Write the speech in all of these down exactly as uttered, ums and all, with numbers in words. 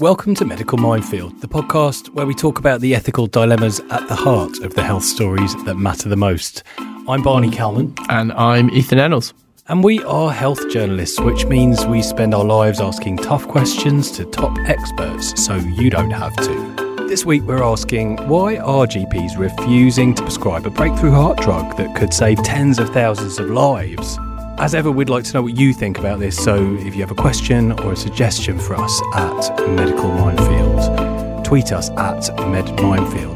Welcome to Medical Minefield, the podcast where we talk about the ethical dilemmas at the heart of the health stories that matter the most. I'm Barney Calman. And I'm Ethan Ennals. And we are health journalists, which means we spend our lives asking tough questions to top experts so you don't have to. This week we're asking, why are G Ps refusing to prescribe a breakthrough heart drug that could save tens of thousands of lives? As ever, we'd like to know what you think about this, so if you have a question or a suggestion for us at Medical Minefield, tweet us at MedMinefield.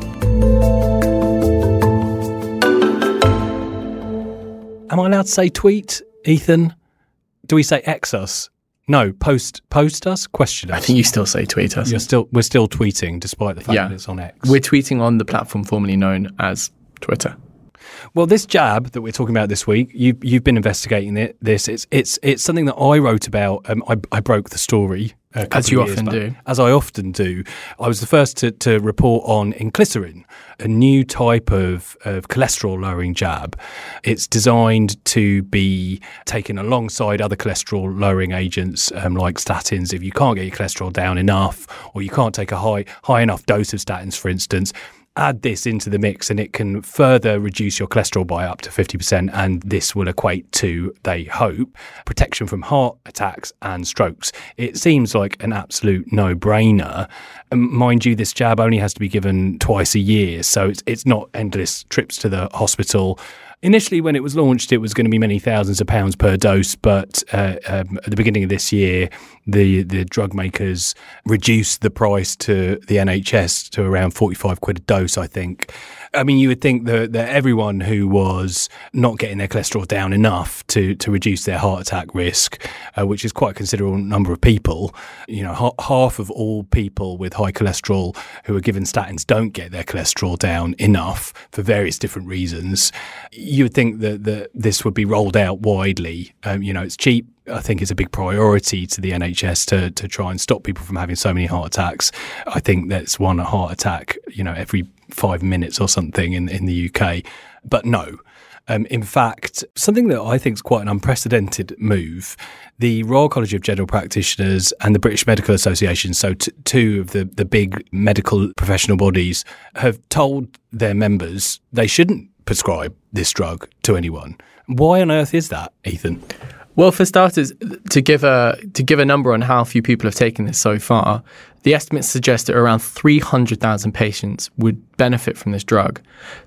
Am I allowed to say tweet, Ethan? Do we say X us? No, post post us, question us. I think you still say tweet us. You're still we're still tweeting, despite the fact yeah. that it's on X. We're tweeting on the platform formerly known as Twitter. Well, this jab that we're talking about this week, you, you've been investigating it. This it's it's it's something that I wrote about. Um, I, I broke the story, as you often do. As I often do. I was the first to, to report on inclisiran, a new type of, of cholesterol-lowering jab. It's designed to be taken alongside other cholesterol-lowering agents um, like statins. If you can't get your cholesterol down enough, or you can't take a high high enough dose of statins, for instance, add this into the mix and it can further reduce your cholesterol by up to fifty percent, and this will equate to, they hope, protection from heart attacks and strokes. It seems like an absolute no-brainer. Um, mind you, this jab only has to be given twice a year, so it's, it's not endless trips to the hospital. Initially, when it was launched, it was going to be many thousands of pounds per dose, but uh, um, at the beginning of this year, the, the drug makers reduced the price to the N H S to around forty-five quid a dose, I think. I mean, you would think that, that everyone who was not getting their cholesterol down enough to, to reduce their heart attack risk, uh, which is quite a considerable number of people, you know, ha- half of all people with high cholesterol who are given statins don't get their cholesterol down enough for various different reasons. You would think that, that this would be rolled out widely. Um, you know, it's cheap. I think it's a big priority to the N H S to to try and stop people from having so many heart attacks. I think that's one heart attack, you know, every five minutes or something in, in the U K. But no. Um, in fact, something that I think is quite an unprecedented move, the Royal College of General Practitioners and the British Medical Association, so t- two of the, the big medical professional bodies, have told their members they shouldn't prescribe this drug to anyone. Why on earth is that, Ethan? Well, for starters, to give a to give a number on how few people have taken this so far, the estimates suggest that around three hundred thousand patients would benefit from this drug.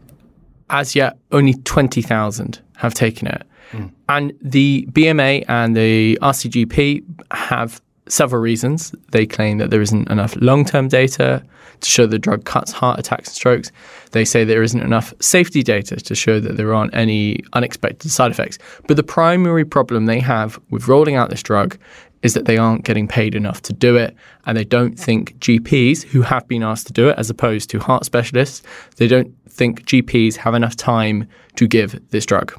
As yet, only twenty thousand have taken it. Mm. And the B M A and the R C G P have several reasons. They claim that there isn't enough long-term data to show the drug cuts heart attacks and strokes. They say there isn't enough safety data to show that there aren't any unexpected side effects. But the primary problem they have with rolling out this drug is that they aren't getting paid enough to do it, and they don't think G Ps who have been asked to do it, as opposed to heart specialists, they don't think G Ps have enough time to give this drug.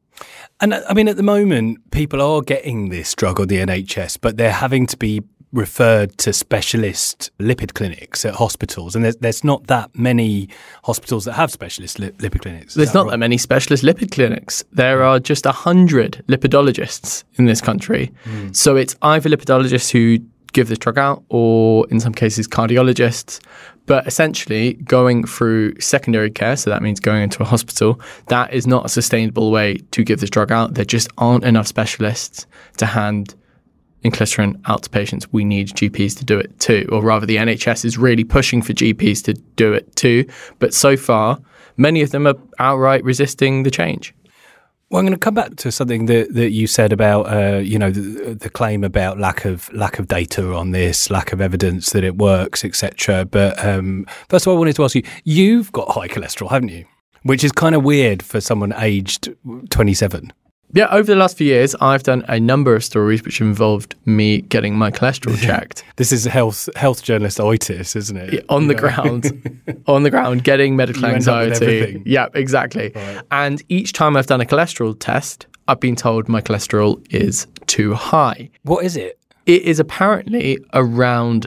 And I mean, at the moment, people are getting this drug on the N H S, but they're having to be referred to specialist lipid clinics at hospitals. And there's, there's not that many hospitals that have specialist li- lipid clinics. There's that not right? that many specialist lipid clinics. There are just one hundred lipidologists in this country. Mm. So it's either lipidologists who give this drug out or, in some cases, cardiologists. But essentially, going through secondary care, so that means going into a hospital, that is not a sustainable way to give this drug out. There just aren't enough specialists to hand inclisiran out to patients. We need G Ps to do it too. Or rather, the N H S is really pushing for G Ps to do it too. But so far, many of them are outright resisting the change. Well, I'm going to come back to something that, that you said about, uh, you know, the, the claim about lack of lack of data on this, lack of evidence that it works, et cetera. But um, first of all, I wanted to ask you, you've got high cholesterol, haven't you? Which is kind of weird for someone aged twenty-seven. Yeah, over the last few years, I've done a number of stories which involved me getting my cholesterol checked. This is health health journalist itis, isn't it? Yeah, on you the know? ground, on the ground, getting medical you anxiety. Yeah, exactly. Right. And each time I've done a cholesterol test, I've been told my cholesterol is too high. What is it? It is apparently around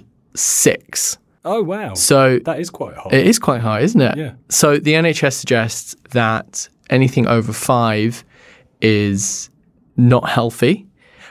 six. Oh, wow. So that is quite high. It is quite high, isn't it? Yeah. So the N H S suggests that anything over five is not healthy.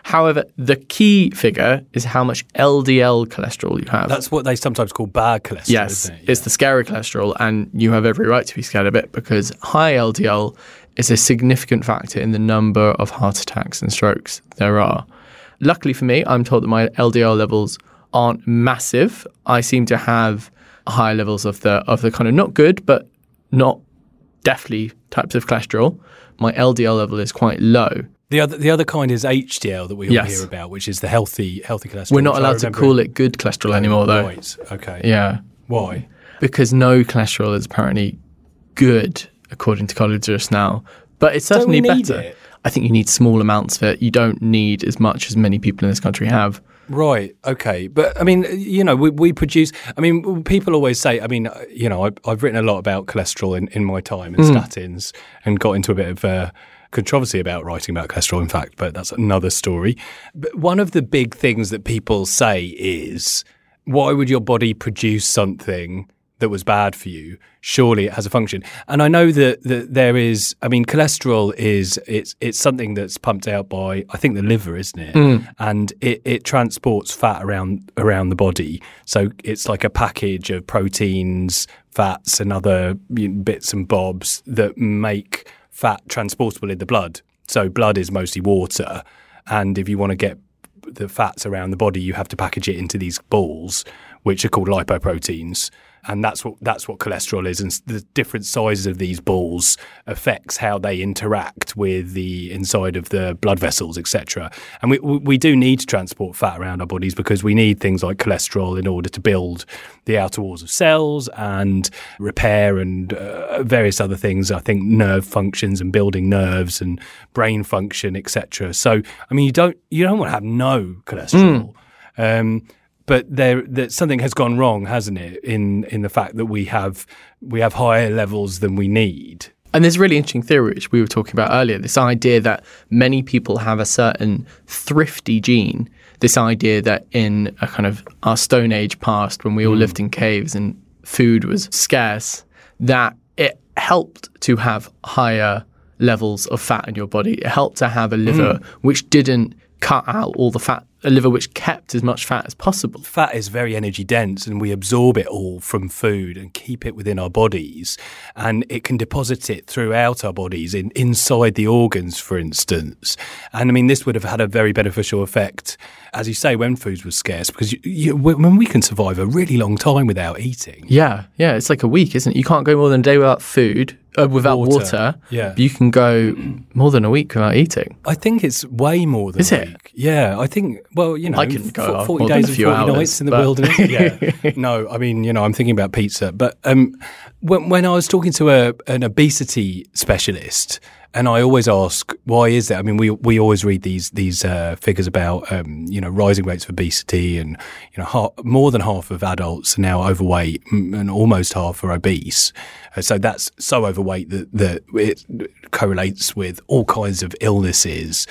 However, the key figure is how much L D L cholesterol you have. That's what they sometimes call bad cholesterol, yes, isn't it? Yeah. It's the scary cholesterol, and you have every right to be scared of it because high L D L is a significant factor in the number of heart attacks and strokes there are. Luckily for me, I'm told that my L D L levels aren't massive. I seem to have high levels of the of the kind of not good, but not deathly types of cholesterol. My L D L level is quite low. The other the other kind is H D L that we all Yes. hear about, which is the healthy healthy cholesterol. We're not which I allowed to remember- call it good cholesterol anymore, though. Right. Okay. Yeah, Why? because no cholesterol is apparently good, according to collegists now. But it's certainly we need better. it? I think you need small amounts of it. You don't need as much as many people in this country have. Right. Okay. But I mean, you know, we, we produce, I mean, people always say, I mean, you know, I, I've written a lot about cholesterol in, in my time and statins and got into a bit of uh, controversy about writing about cholesterol, in fact, but that's another story. But one of the big things that people say is, why would your body produce something that was bad for you? Surely it has a function. And I know that, that there is, I mean, cholesterol is, it's it's something that's pumped out by, I think, the liver, isn't it? Mm. And it, it transports fat around around the body. So it's like a package of proteins, fats and other you know, bits and bobs that make fat transportable in the blood. So blood is mostly water. And if you want to get the fats around the body, you have to package it into these balls, which are called lipoproteins. And that's what that's what cholesterol is. And the different sizes of these balls affects how they interact with the inside of the blood vessels, et cetera. And we we do need to transport fat around our bodies because we need things like cholesterol in order to build the outer walls of cells and repair and uh, various other things. I think nerve functions and building nerves and brain function, et cetera. So I mean, you don't you don't want to have no cholesterol. Mm. Um, But there, that something has gone wrong, hasn't it? In in the fact that we have we have higher levels than we need. And there's a really interesting theory, which we were talking about earlier, this idea that many people have a certain thrifty gene, this idea that in a kind of our Stone Age past, when we all mm. lived in caves and food was scarce, that it helped to have higher levels of fat in your body. It helped to have a liver mm. which didn't cut out all the fat, a liver which kept as much fat as possible. Fat is very energy dense and we absorb it all from food and keep it within our bodies, and it can deposit it throughout our bodies in inside the organs, for instance. And I mean, this would have had a very beneficial effect, as you say, when food was scarce, because you, you, when we can survive a really long time without eating. Yeah, yeah, it's like a week, isn't it? You can't go more than a day without food. Uh, without water, water yeah. You can go more than a week without eating. I think it's way more than Is a it? week. Yeah, I think, well, you know, I can go forty more days than a and few forty hours, nights in the but... wilderness. Yeah. No, I mean, you know, I'm thinking about pizza. But um, when, when I was talking to a, an obesity specialist, and I always ask, why is that? I mean, we we always read these these uh, figures about, um, you know, rising rates of obesity, and, you know, half, more than half of adults are now overweight and almost half are obese. Uh, so that's so overweight that, that it correlates with all kinds of illnesses.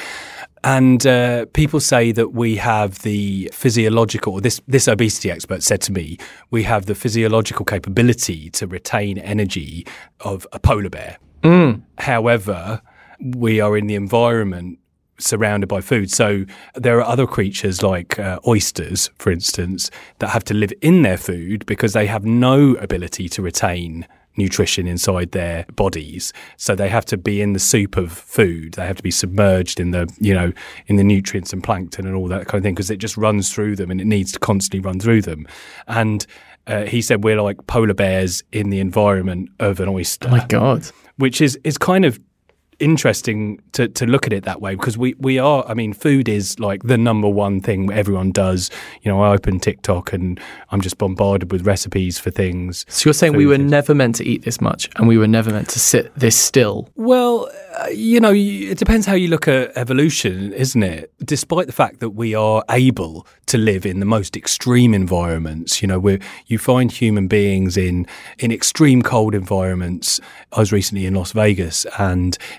And uh, people say that we have the physiological, or this, this obesity expert said to me, we have the physiological capability to retain energy of a polar bear. Mm. However, we are in the environment surrounded by food. So there are other creatures like uh, oysters, for instance, that have to live in their food because they have no ability to retain nutrition inside their bodies. So they have to be in the soup of food. They have to be submerged in the, you know, in the nutrients and plankton and all that kind of thing, because it just runs through them and it needs to constantly run through them. And uh, he said we're like polar bears in the environment of an oyster. Oh my God. Which is, is kind of interesting to, to look at it that way, because we, we are, I mean, food is like the number one thing everyone does. You know, I open TikTok and I'm just bombarded with recipes for things. So you're saying we were things. never meant to eat this much and we were never meant to sit this still? Well, uh, you know, it depends how you look at evolution, isn't it? Despite the fact that we are able to live in the most extreme environments, you know, where you find human beings in, in extreme cold environments. I was recently in Las Vegas, and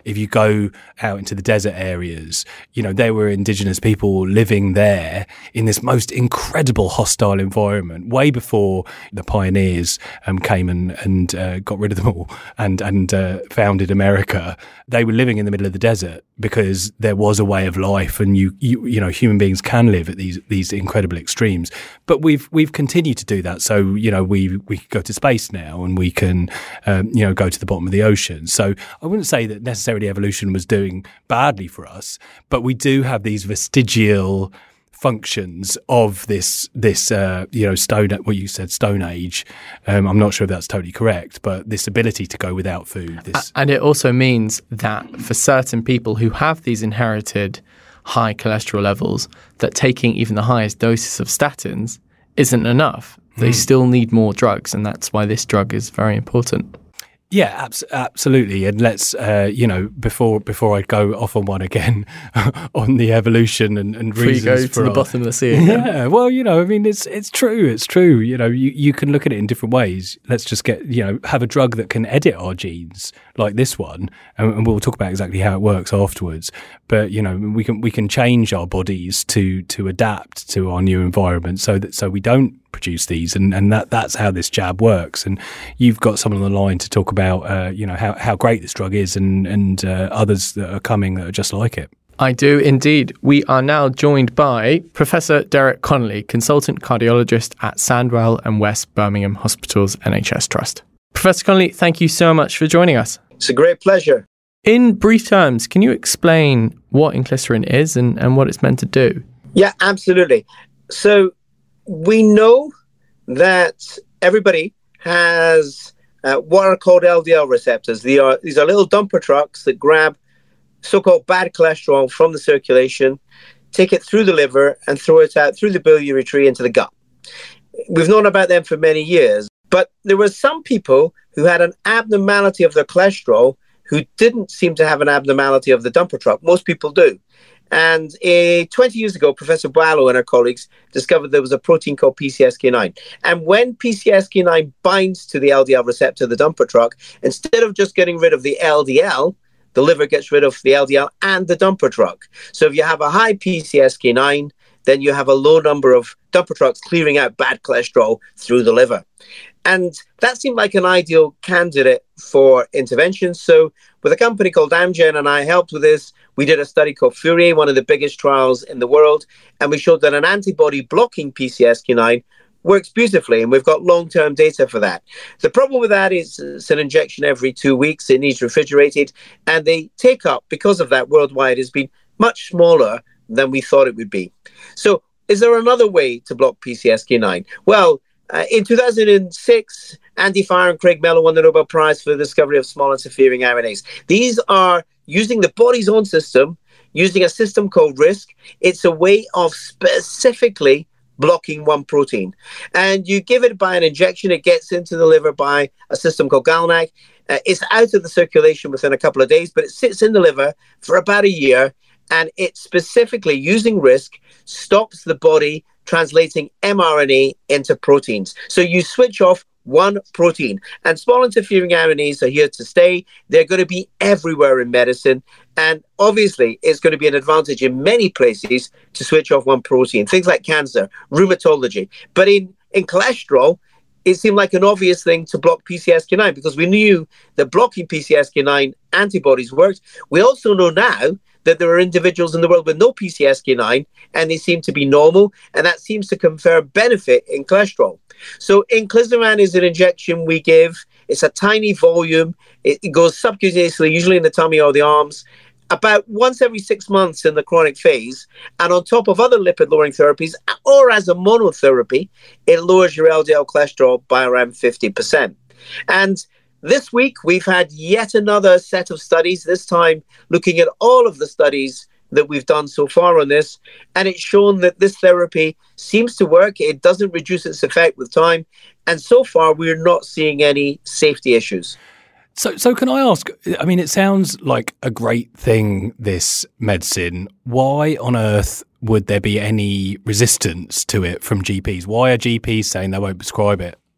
If you go out into the desert areas, you know, there were indigenous people living there in this most incredible hostile environment, way before the pioneers um, came and, and uh, got rid of them all and, and uh, founded America. They were living in the middle of the desert because there was a way of life, and you, you, you know, human beings can live at these these incredible extremes. But we've we've continued to do that. So you know, we we can go to space now, and we can um, you know go to the bottom of the ocean. So I wouldn't say that necessarily evolution was doing badly for us, but we do have these vestigial functions of this this uh, you know stone what you said stone age. Um, I'm not sure if that's totally correct, but this ability to go without food. This and it also means that for certain people who have these inherited high cholesterol levels, that taking even the highest doses of statins isn't enough. They mm. still need more drugs, and that's why this drug is very important. Yeah, abs- absolutely. And let's, uh, you know, before before I go off on one again on the evolution and, and Before reasons you go for to the our, bottom of the sea. Again. Yeah, well, you know, I mean, it's it's true. It's true. You know, you, you can look at it in different ways. Let's just get, you know, have a drug that can edit our genes like this one, and, and we'll talk about exactly how it works afterwards. But you know, we can we can change our bodies to to adapt to our new environment, so that so we don't produce these, and, and that that's how this jab works. And you've got someone on the line to talk about uh, you know how, how great this drug is, and and uh, others that are coming that are just like it. I do indeed. We are now joined by Professor Derek Connolly, consultant cardiologist at Sandwell and West Birmingham Hospitals N H S Trust. Professor Connolly, thank you so much for joining us. It's a great pleasure. In brief terms, can you explain what inclisiran is and, and what it's meant to do? Yeah, absolutely. So we know that everybody has uh, what are called L D L receptors. They are, these are little dumper trucks that grab so-called bad cholesterol from the circulation, take it through the liver and throw it out through the biliary tree into the gut. We've known about them for many years, but there were some people who had an abnormality of their cholesterol who didn't seem to have an abnormality of the dumper truck. Most people do. And uh, twenty years ago, Professor Boileau and her colleagues discovered there was a protein called P C S K nine. And when P C S K nine binds to the L D L receptor, the dumper truck, instead of just getting rid of the L D L, the liver gets rid of the L D L and the dumper truck. So if you have a high P C S K nine, then you have a low number of dumper trucks clearing out bad cholesterol through the liver. And that seemed like an ideal candidate for intervention. So with a company called Amgen, and I helped with this, we did a study called Fourier, one of the biggest trials in the world, and we showed that an antibody blocking P C S K nine works beautifully, and we've got long-term data for that. The problem with that is it's an injection every two weeks. It needs refrigerated, and the take-up, because of that worldwide, has been much smaller than we thought it would be. So is there another way to block P C S K nine? Well, uh, in two thousand six, Andy Farr and Craig Mello won the Nobel Prize for the discovery of small interfering R N As. These are using the body's own system, using a system called RISC. It's a way of specifically blocking one protein. And you give it by an injection, it gets into the liver by a system called GalNAc. Uh, it's out of the circulation within a couple of days, but it sits in the liver for about a year, and it specifically, using RISC, stops the body translating mRNA into proteins. So you switch off one protein, and small interfering R N As are here to stay. They're going to be everywhere in medicine, and obviously it's going to be an advantage in many places to switch off one protein, things like cancer, rheumatology. But in, in cholesterol, it seemed like an obvious thing to block P C S K nine because we knew that blocking P C S K nine antibodies worked. We also know now that there are individuals in the world with no P C S K nine, and they seem to be normal, and that seems to confer benefit in cholesterol. So inclisiran is an injection we give. It's a tiny volume. It, it goes subcutaneously, usually in the tummy or the arms, about once every six months in the chronic phase. And on top of other lipid-lowering therapies, or as a monotherapy, it lowers your L D L cholesterol by around fifty percent. And this week, we've had yet another set of studies, this time looking at all of the studies that we've done so far on this, and it's shown that this therapy seems to work. It doesn't reduce its effect with time, and so far we're not seeing any safety issues. So, so can I ask, I mean, it sounds like a great thing, this medicine. Why on earth would there be any resistance to it from G Ps? Why are G Ps saying they won't prescribe it?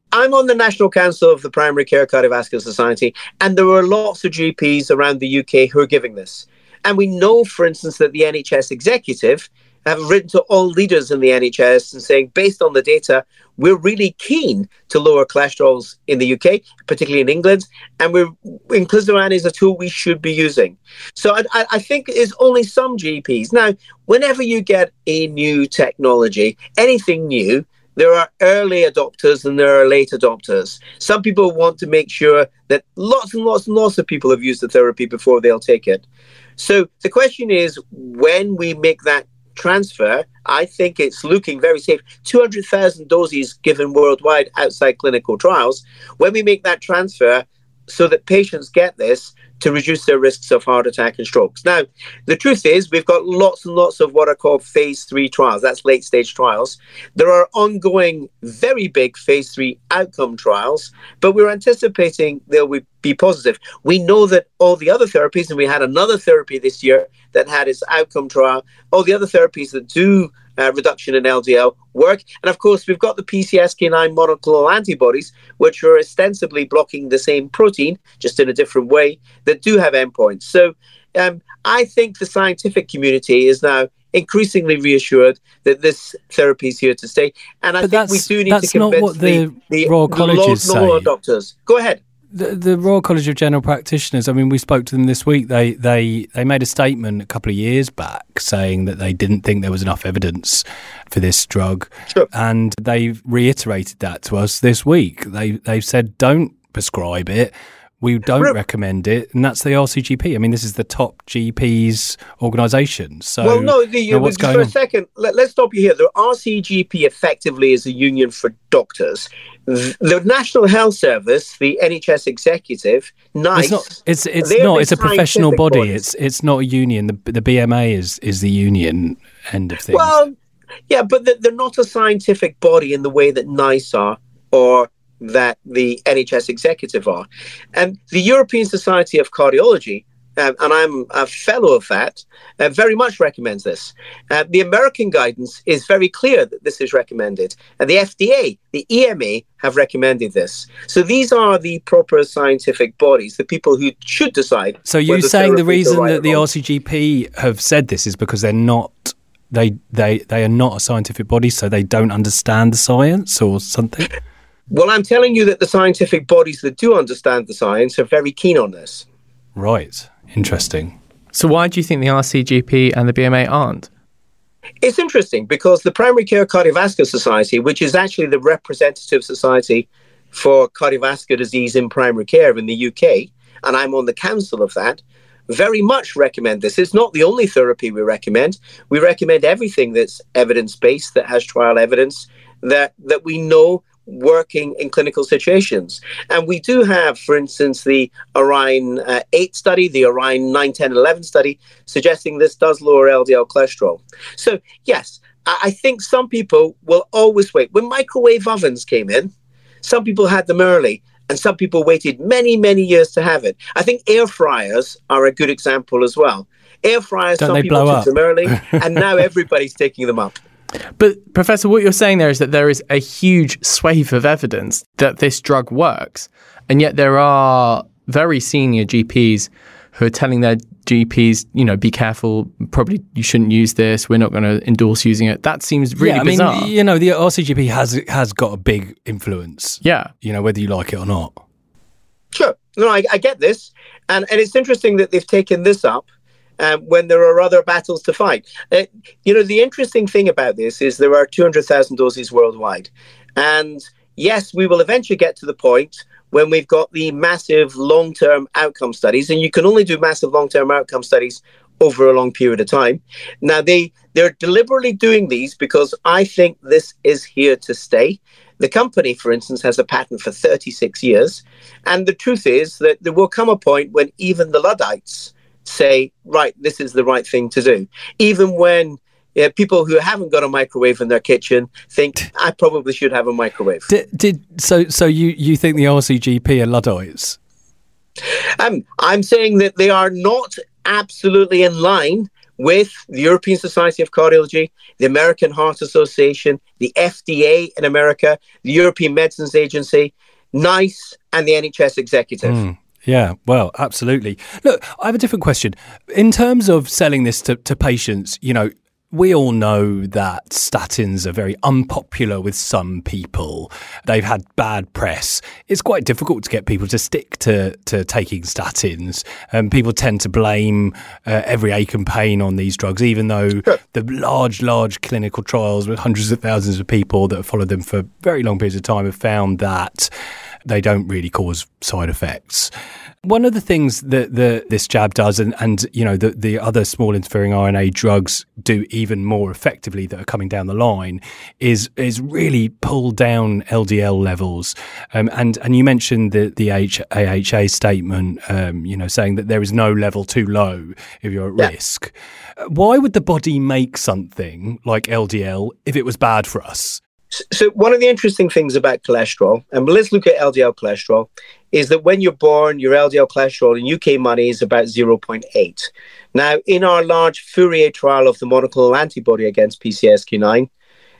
I'm on the National Council of the Primary Care Cardiovascular Society, and there are lots of G Ps around the U K who are giving this. And we know, for instance, that the N H S executive have written to all leaders in the N H S and saying, based on the data, we're really keen to lower cholesterols in the U K, particularly in England, and we're, inclisiran is a tool we should be using. So I, I think it's only some G Ps. Now, whenever you get a new technology, anything new, there are early adopters and there are late adopters. Some people want to make sure that lots and lots and lots of people have used the therapy before they'll take it. So the question is, when we make that transfer, I think it's looking very safe. two hundred thousand doses given worldwide outside clinical trials. When we make that transfer so that patients get this to reduce their risks of heart attack and strokes. Now, the truth is we've got lots and lots of what are called phase three trials. That's late stage trials. There are ongoing very big phase three outcome trials, but we're anticipating they'll be positive. We know that all the other therapies, and we had another therapy this year that had its outcome trial, all the other therapies that do Uh, reduction in L D L work. And of course, we've got the P C S K nine monoclonal antibodies, which are ostensibly blocking the same protein, just in a different way, that do have endpoints. So um, I think the scientific community is now increasingly reassured that this therapy is here to stay. And I but think we do need to convince the, the, the, Royal the Colleges law say. doctors. Go ahead. The, the Royal College of General Practitioners, I mean, we spoke to them this week. They they they made a statement a couple of years back saying that they didn't think there was enough evidence for this drug. Sure. And they've reiterated that to us this week. They, they've said, don't prescribe it. We don't Re- recommend it. And that's the R C G P. I mean, this is the top G Ps organisation. So, well, no, the, you know, what's just going for a on? second, let, let's stop you here. The R C G P effectively is a union for doctors. The National Health Service, the N H S executive, NICE. It's not. It's it's they're not. the It's a professional scientific body. bodies. It's it's not a union. The the B M A is is the union end of things. Well, yeah, but they're not a scientific body in the way that NICE are, or that the N H S executive are. And the European Society of Cardiology, um, and I'm a fellow of that, uh, very much recommends this. Uh, the American guidance is very clear that this is recommended. And the F D A, the E M A have recommended this. So these are the proper scientific bodies, the people who should decide. So you're whether saying the therapies are reason right that or the wrong. R C G P have said this is because they're not they they they are not a scientific body, so they don't understand the science or something? Well, I'm telling you that the scientific bodies that do understand the science are very keen on this. Right. Interesting. So why do you think the R C G P and the B M A aren't? It's interesting because the Primary Care Cardiovascular Society, which is actually the representative society for cardiovascular disease in primary care in the U K, and I'm on the council of that, very much recommend this. It's not the only therapy we recommend. We recommend everything that's evidence-based, that has trial evidence, that, that we know working in clinical situations. And we do have, for instance, the Orion uh, eight study, the Orion nine, ten, eleven study, suggesting this does lower L D L cholesterol. So, yes, I, I think some people will always wait. When microwave ovens came in, some people had them early, and some people waited many, many years to have it. I think air fryers are a good example as well. Air fryers, Don't some they people blow took up? them early, and now everybody's taking them up. But Professor, what you're saying there is that there is a huge swathe of evidence that this drug works, and yet there are very senior G Ps who are telling their G Ps, you know, be careful, probably you shouldn't use this, we're not going to endorse using it. That seems really yeah, I bizarre. mean, you know, the R C G P has has got a big influence. Yeah. You know, whether you like it or not. Sure. No, I, I get this. And, and it's interesting that they've taken this up um, when there are other battles to fight. Uh, you know, the interesting thing about this is there are two hundred thousand doses worldwide. And yes, we will eventually get to the point when we've got the massive long-term outcome studies, and you can only do massive long-term outcome studies over a long period of time. Now, they, they're deliberately doing these because I think this is here to stay. The company, for instance, has a patent for thirty-six years. And the truth is that there will come a point when even the Luddites say, right, this is the right thing to do. Even when uh, people who haven't got a microwave in their kitchen think, I probably should have a microwave. Did, did so? So you, you think the R C G P are Luddites? Um, I'm saying that they are not absolutely in line with the European Society of Cardiology, the American Heart Association, the F D A in America, the European Medicines Agency, NICE, and the N H S executive. Mm. Yeah, well, absolutely. Look, I have a different question. In terms of selling this to, to patients, you know, we all know that statins are very unpopular with some people. They've had bad press. It's quite difficult to get people to stick to, to taking statins. Um, people tend to blame uh, every ache and pain on these drugs, even though Sure. the large, large clinical trials with hundreds of thousands of people that have followed them for very long periods of time have found that they don't really cause side effects. One of the things that the, this jab does, and, and you know the, the other small interfering R N A drugs do even more effectively that are coming down the line, is is really pull down L D L levels. Um, and and you mentioned the the A H A statement, um, you know, saying that there is no level too low if you're at Yeah. risk. Why would the body make something like L D L if it was bad for us? So one of the interesting things about cholesterol, and let's look at L D L cholesterol, is that when you're born, your L D L cholesterol in U K money is about zero point eight. Now, in our large Fourier trial of the monoclonal antibody against P C S K nine,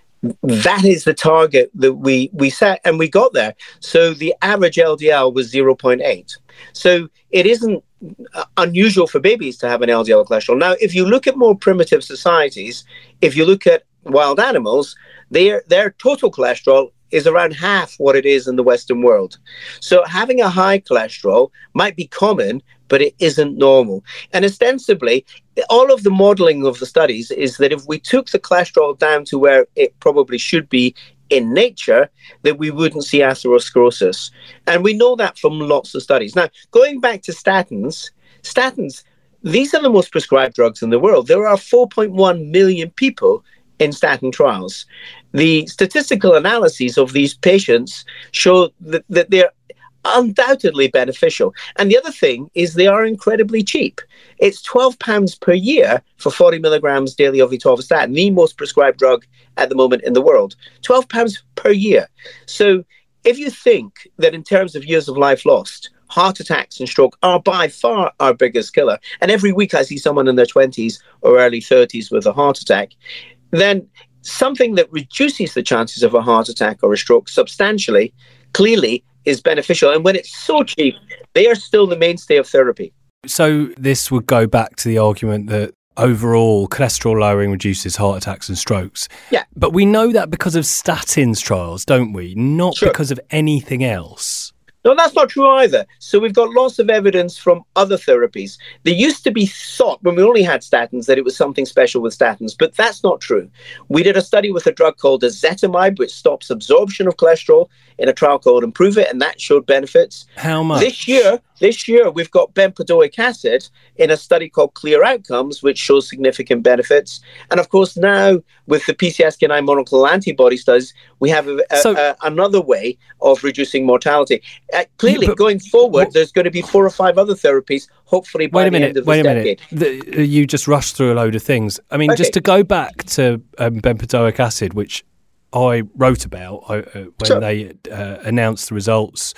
that is the target that we, we set, and we got there. So the average L D L was zero point eight. So it isn't unusual for babies to have an L D L cholesterol. Now, if you look at more primitive societies, if you look at wild animals, their their total cholesterol is around half what it is in the Western world. So having a high cholesterol might be common, but it isn't normal. And ostensibly, all of the modeling of the studies is that if we took the cholesterol down to where it probably should be in nature, that we wouldn't see atherosclerosis. And we know that from lots of studies. Now, going back to statins, statins, these are the most prescribed drugs in the world. There are four point one million people in statin trials. The statistical analyses of these patients show that, that they're undoubtedly beneficial. And the other thing is they are incredibly cheap. It's twelve pounds per year for forty milligrams daily of atorvastatin, the most prescribed drug at the moment in the world. twelve pounds per year. So if you think that in terms of years of life lost, heart attacks and stroke are by far our biggest killer, and every week I see someone in their twenties or early thirties with a heart attack, then something that reduces the chances of a heart attack or a stroke substantially, clearly is beneficial. And when it's so cheap, they are still the mainstay of therapy. So this would go back to the argument that overall cholesterol lowering reduces heart attacks and strokes. Yeah. But we know that because of statins trials, don't we? Not Sure. because of anything else. No, that's not true either. So we've got lots of evidence from other therapies. There used to be thought when we only had statins that it was something special with statins, but that's not true. We did a study with a drug called ezetimibe, which stops absorption of cholesterol, in a trial called Improve It, and that showed benefits. How much? This year, this year we've got bempedoic acid in a study called Clear Outcomes, which shows significant benefits. And of course, now with the P C S K nine monoclonal antibody studies, we have a, a, So- a, another way of reducing mortality. Uh, clearly, Yeah, but- going forward, what- there's going to be four or five other therapies, hopefully by Wait a the minute, end of wait a this minute. decade. The, you just rushed through a load of things. I mean, Okay. just to go back to um, bempedoic acid, which I wrote about uh, uh, when Sure. they uh, announced the results,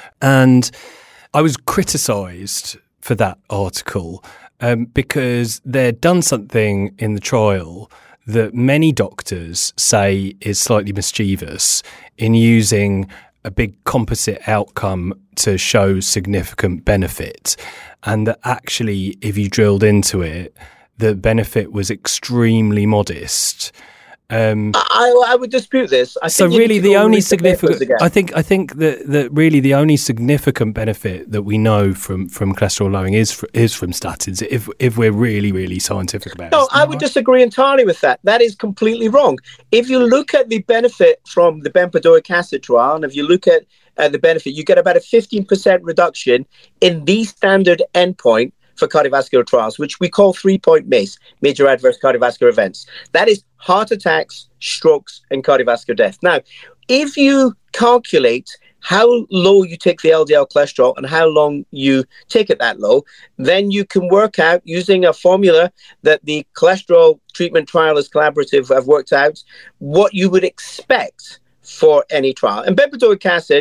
and I was criticised for that article um, because they'd done something in the trial that many doctors say is slightly mischievous in using a big composite outcome to show significant benefit, and that actually, if you drilled into it, the benefit was extremely modest. Um, I, I would dispute this. I so think you really, need to the go only read the papers significant, again. I think, I think that, that really the only significant benefit that we know from, from cholesterol lowering is fr- is from statins. If if we're really really scientific about it. No, Isn't I that would right? disagree entirely with that. That is completely wrong. If you look at the benefit from the bempedoic acid trial, and if you look at uh, the benefit, you get about a fifteen percent reduction in the standard endpoint for cardiovascular trials, which we call three-point MACE, major adverse cardiovascular events. That is heart attacks, strokes, and cardiovascular death. Now, if you calculate how low you take the L D L cholesterol and how long you take it that low, then you can work out using a formula that the Cholesterol Treatment Trialist Collaborative have worked out what you would expect for any trial. And bempedoic acid, we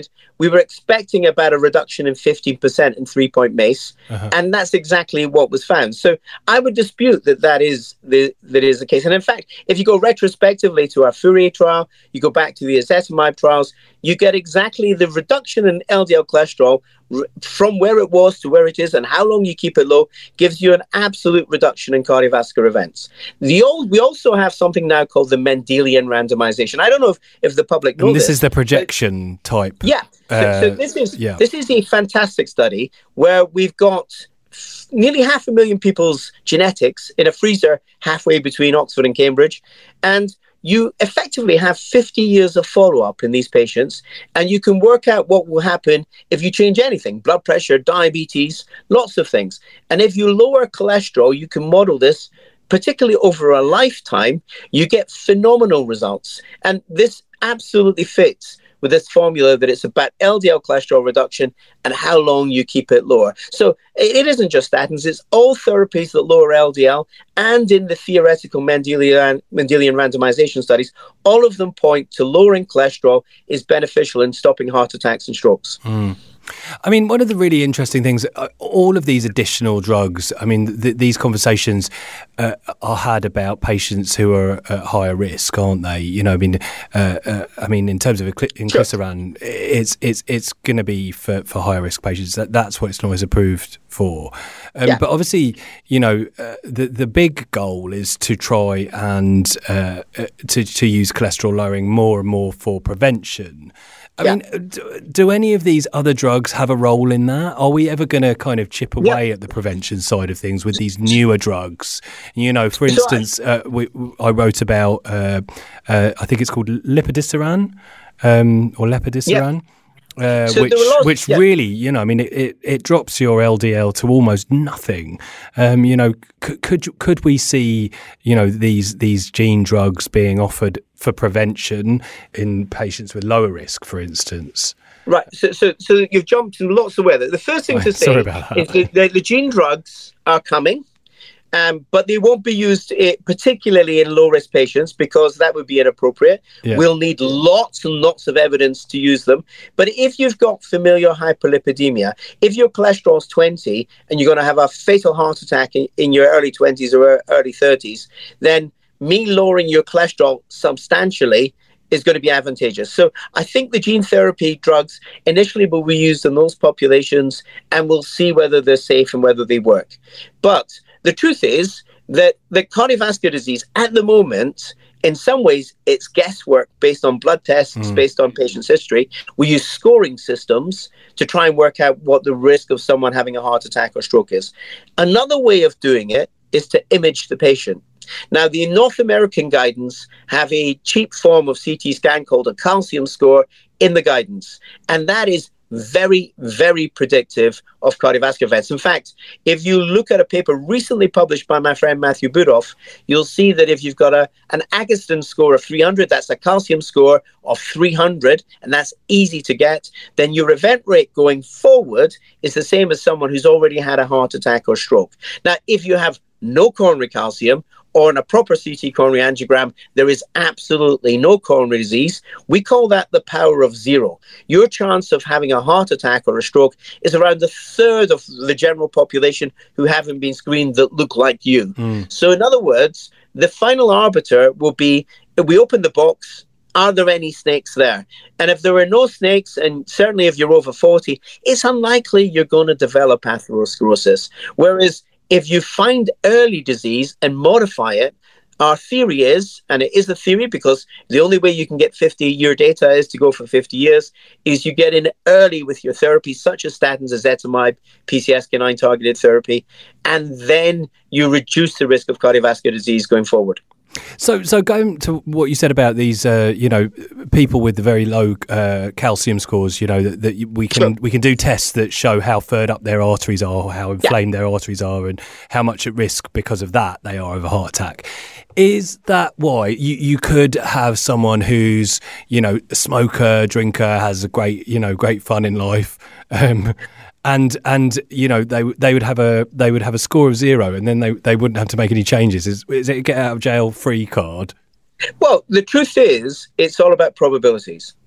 we were expecting about a reduction in fifteen percent in three-point MACE, uh-huh. and that's exactly what was found. So I would dispute that that is the that is the case. And in fact, if you go retrospectively to our Fourier trial, you go back to the ezetimibe trials, you get exactly the reduction in L D L cholesterol from where it was to where it is, and how long you keep it low gives you an absolute reduction in cardiovascular events. The old, we also have something now called the Mendelian randomization. I don't know if, if the public know and this. This is the projection but, type. Yeah. So, uh, so this is yeah. this is a fantastic study where we've got nearly half a million people's genetics in a freezer halfway between Oxford and Cambridge, and you effectively have fifty years of follow-up in these patients, and you can work out what will happen if you change anything: blood pressure, diabetes, lots of things. And if you lower cholesterol, you can model this, particularly over a lifetime, you get phenomenal results. And this absolutely fits with this formula that it's about L D L cholesterol reduction and how long you keep it lower. So it isn't just statins, it's all therapies that lower L D L, and in the theoretical Mendelian, Mendelian randomization studies, all of them point to lowering cholesterol is beneficial in stopping heart attacks and strokes. Mm. I mean, one of the really interesting things, uh, all of these additional drugs, I mean, th- these conversations uh, are had about patients who are at higher risk, aren't they? You know, I mean, uh, uh, I mean, in terms of inclisiran, sure. it's it's it's going to be for, for higher risk patients. That that's what it's always approved for. Um, yeah. But obviously, you know, uh, the the big goal is to try and uh, uh, to to use cholesterol lowering more and more for prevention. I yeah. mean, do, do any of these other drugs have a role in that? Are we ever going to kind of chip away yeah. at the prevention side of things with these newer drugs? You know, for instance, uh, we, I wrote about, uh, uh, I think it's called lepidisiran um, or lepidisiran. Yeah. Uh, so which lots, which yeah. really, you know, I mean, it, it, it drops your L D L to almost nothing. Um, you know, could, could could we see, you know, these these gene drugs being offered for prevention in patients with lower risk, for instance? Right. So so, so you've jumped in lots of weather. The first thing to say is that the, the gene drugs are coming. Um, but they won't be used uh, particularly in low-risk patients because that would be inappropriate. Yeah. We'll need lots and lots of evidence to use them. But if you've got familial hyperlipidemia, if your cholesterol is twenty and you're going to have a fatal heart attack in, in your early twenties or early thirties, then me lowering your cholesterol substantially is going to be advantageous. So I think the gene therapy drugs initially will be used in those populations, and we'll see whether they're safe and whether they work. But the truth is that the cardiovascular disease at the moment, in some ways, it's guesswork based on blood tests, mm. based on patient's history. We use scoring systems to try and work out what the risk of someone having a heart attack or stroke is. Another way of doing it is to image the patient. Now, the North American guidance have a cheap form of C T scan called a calcium score in the guidance, and that is very, very predictive of cardiovascular events. In fact, if you look at a paper recently published by my friend Matthew Budoff, you'll see that if you've got a an Agatston score of three hundred, that's a calcium score of three hundred, and that's easy to get, then your event rate going forward is the same as someone who's already had a heart attack or stroke. Now, if you have no coronary calcium, or in a proper C T coronary angiogram, there is absolutely no coronary disease. We call that the power of zero. Your chance of having a heart attack or a stroke is around a third of the general population who haven't been screened that look like you. Mm. So in other words, the final arbiter will be, if we open the box, are there any snakes there? And if there are no snakes, and certainly if you're over forty, it's unlikely you're going to develop atherosclerosis. Whereas if you find early disease and modify it, our theory is, and it is a theory because the only way you can get fifty-year data is to go for fifty years, is you get in early with your therapy, such as statins, ezetimibe, P C S K nine targeted therapy, and then you reduce the risk of cardiovascular disease going forward. So, so going to what you said about these, uh, you know, people with the very low uh, calcium scores, you know, that, that we can sure. we can do tests that show how furred up their arteries are, how inflamed yeah. their arteries are, and how much at risk because of that they are of a heart attack. Is that why you, you could have someone who's, you know, a smoker, drinker, has a great, you know, great fun in life, um, and and you know they they would have a they would have a score of zero, and then they, they wouldn't have to make any changes. Is is it a get out of jail free card? Well, the truth is, it's all about probabilities.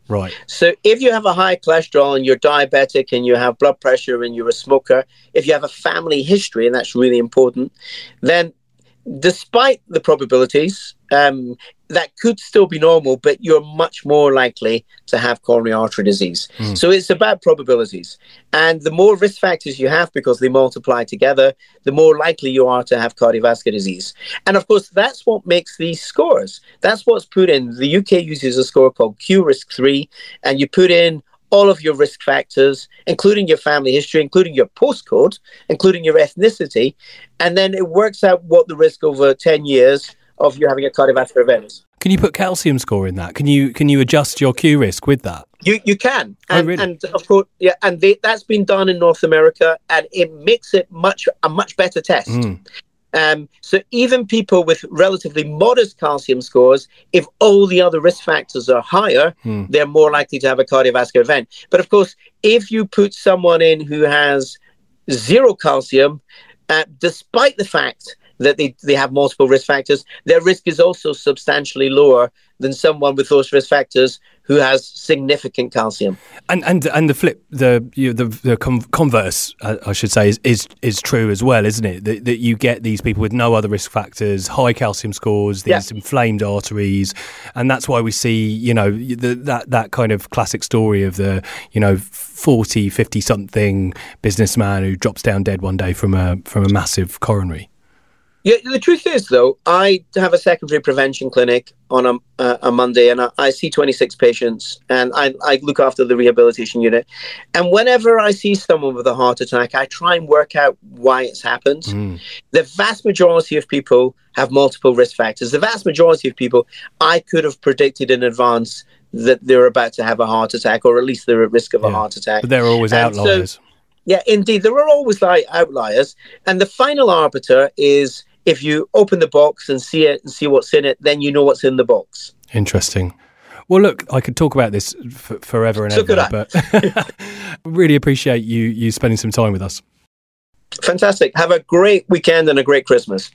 Right. So if you have a high cholesterol and you're diabetic and you have blood pressure and you're a smoker, if you have a family history, and that's really important, then despite the probabilities, um, that could still be normal, but you're much more likely to have coronary artery disease. Mm. So it's about probabilities. And the more risk factors you have, because they multiply together, the more likely you are to have cardiovascular disease. And of course, that's what makes these scores. That's what's put in. The U K uses a score called Q risk three, and you put in all of your risk factors, including your family history, including your postcode, including your ethnicity, and then it works out what the risk over ten years of you having a cardiovascular event is. Can you put calcium score in that? Can you can you adjust your Q risk with that? You you can, and, oh, really? and of course, yeah, and they, that's been done in North America, and it makes it much a much better test. Mm. Um, so even people with relatively modest calcium scores, if all the other risk factors are higher, mm. they're more likely to have a cardiovascular event. But of course, if you put someone in who has zero calcium, uh, despite the fact that they, they have multiple risk factors, their risk is also substantially lower than someone with those risk factors who has significant calcium. And and and the flip, the you know, the the converse, uh, I should say, is, is is true as well, isn't it? That, that you get these people with no other risk factors, high calcium scores, these yeah. inflamed arteries, and that's why we see, you know, the, that that kind of classic story of the, you know, forty, fifty something businessman who drops down dead one day from a from a massive coronary. Yeah, the truth is, though, I have a secondary prevention clinic on a, uh, a Monday, and I, I see twenty-six patients, and I, I look after the rehabilitation unit. And whenever I see someone with a heart attack, I try and work out why it's happened. Mm. The vast majority of people have multiple risk factors. The vast majority of people, I could have predicted in advance that they're about to have a heart attack, or at least they're at risk of yeah. a heart attack. But there are always and outliers. So, yeah, indeed, there are always like outliers. And the final arbiter is, if you open the box and see it and see what's in it, then you know what's in the box. Interesting. Well, look, I could talk about this f- forever and so ever, but really appreciate you you spending some time with us. Fantastic. Have a great weekend and a great Christmas.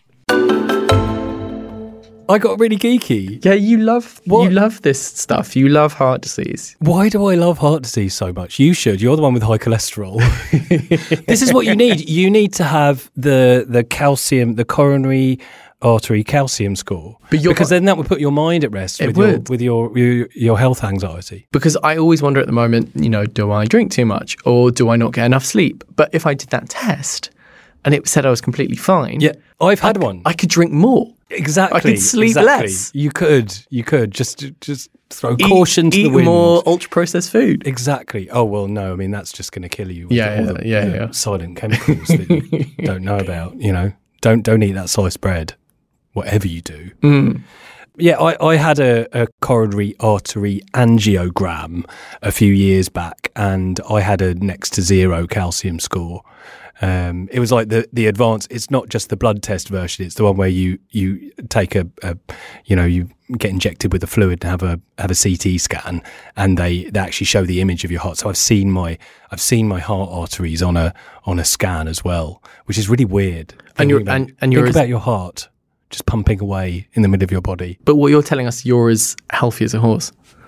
I got really geeky. Yeah, you love what? you love this stuff. You love heart disease. Why do I love heart disease so much? You should. You're the one with high cholesterol. This is what you need. You need to have the the calcium, the coronary artery calcium score, but because then that would put your mind at rest with your, with your, your your health anxiety. Because I always wonder at the moment, you know, do I drink too much or do I not get enough sleep? But if I did that test and it said I was completely fine, yeah, I've had I, one. I could drink more. Exactly. I could sleep exactly. less. You could. You could. Just just throw eat, caution to eat the wind. Eat more ultra-processed food. Exactly. Oh, well, no. I mean, that's just going to kill you with yeah, all yeah, the, yeah, the yeah. silent chemicals that you don't know about, you know. Don't don't eat that sliced bread, whatever you do. Mm. Yeah, I, I had a, a coronary artery angiogram a few years back, and I had a next to zero calcium score. Um, it was like the the advanced. It's not just the blood test version. It's the one where you you take a, a you know you get injected with a fluid and have a have a C T scan, and they, they actually show the image of your heart. So I've seen my I've seen my heart arteries on a on a scan as well, which is really weird. And you're about, and, and you're think as, about your heart just pumping away in the middle of your body. But what you're telling us, you're as healthy as a horse.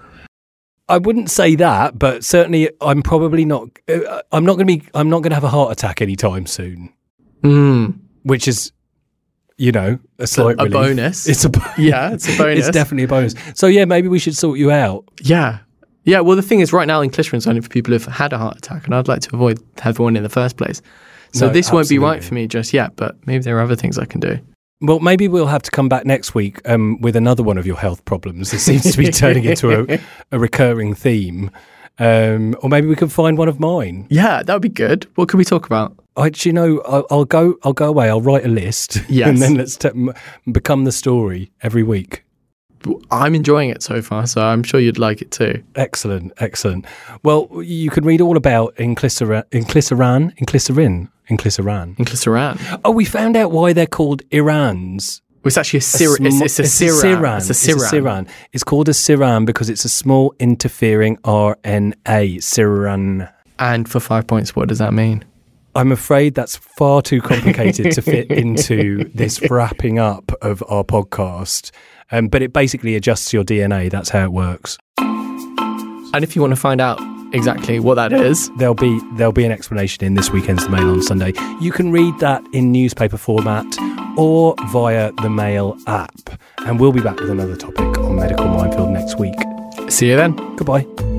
I wouldn't say that, but certainly I'm probably not. Uh, I'm not going to be. I'm not going to have a heart attack anytime soon. Mm. Which is, you know, a slight a, a relief. bonus. It's a yeah, it's a bonus. It's definitely a bonus. So yeah, maybe we should sort you out. Yeah, yeah. Well, the thing is, right now, inclisiran's only for people who've had a heart attack, and I'd like to avoid having one in the first place. So no, this absolutely. won't be right for me just yet, but maybe there are other things I can do. Well, maybe we'll have to come back next week um, with another one of your health problems. It seems to be turning into a, a recurring theme. Um, or maybe we can find one of mine. Yeah, that would be good. What can we talk about? I, do you know, I'll, I'll go. I'll go away. I'll write a list, yes. and then let's t- m- become the story every week. I'm enjoying it so far, so I'm sure you'd like it too. Excellent, excellent. Well, you can read all about inclisiran, inclisiran, inclisirin, inclisiran, inclisiran. Oh, we found out why they're called Irans. It's actually a Siran. It's, it's a Siran. It's a Siran. It's a Siran. It's called a Siran because it's a small interfering R N A. Siran. And for five points, what does that mean? I'm afraid that's far too complicated to fit into this wrapping up of our podcast. Um, but it basically adjusts your D N A. That's how it works. And if you want to find out exactly what that is, There'll be there'll be an explanation in this weekend's The Mail on Sunday. You can read that in newspaper format or via the Mail app. And we'll be back with another topic on Medical Minefield next week. see you then. Goodbye.